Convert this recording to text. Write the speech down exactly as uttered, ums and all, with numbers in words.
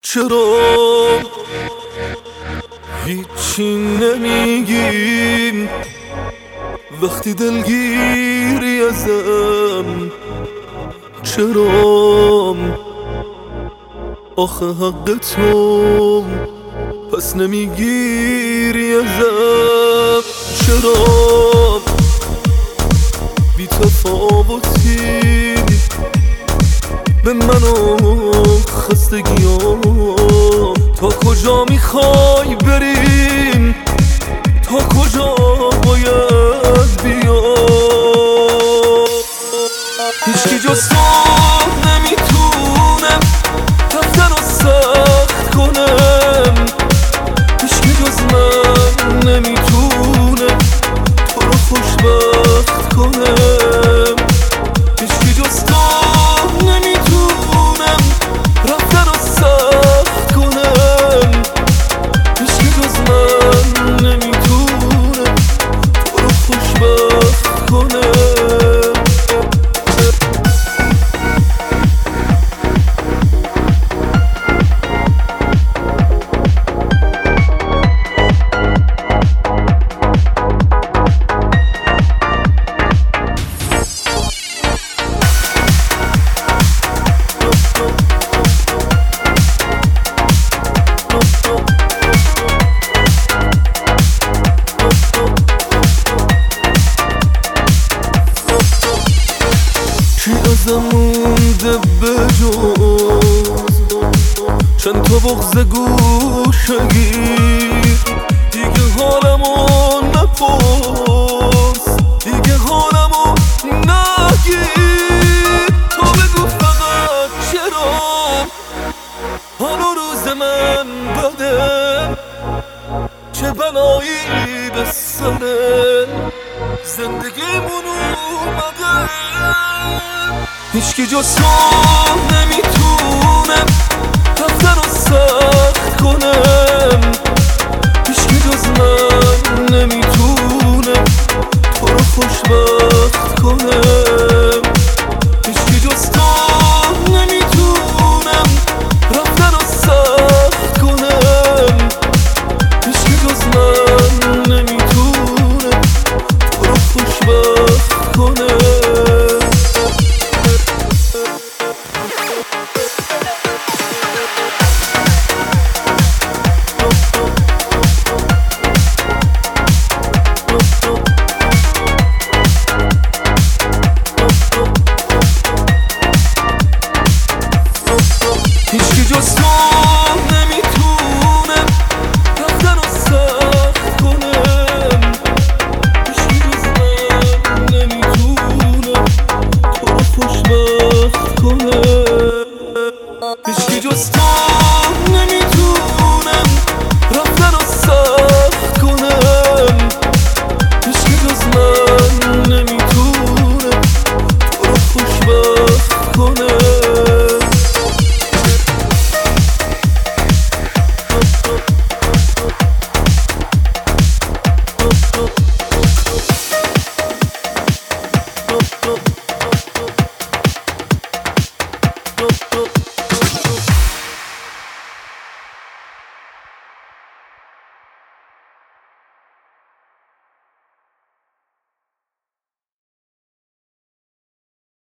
چرا هیچی نمیگیم وقتی دلگیری ازم؟ چرا آخه حق تو پس نمیگیری ازم؟ چرا بی تفاوتی به من و خستگیام؟ تا کجا میخوای بریم؟ تا کجا باید بیام؟ هیچکی جز تو نمیتونم رفتن رو سخت کنم، هیچکی جز من نمیتونه تو رو خوشبخت کنم، هیچکی جز تو نمیتونم رفتن رو سخت کنم، هیچکی جز من نمیتونه تو رو خوشبخت کنم. چی ازم مونده بجز چند تا بغض گوشگیر؟ دیگه حالمو نپرس، دیگه حالمو نگیر، تو بگو فقط چرا حال و روز من بده؟ چه بلایی به سر زندگیمون اومده؟ هیچکی جز تو نمیتونه رفتن رو سخت کنم، هیچکی جز من نمیتونه تو رو خوشبخت کنم، هیچکی جز تو نمیتونم رفتن رو سخت کنم، هیچکی جز من نمیتونه تو رو خوشبخت کنم. هیچکی جز تو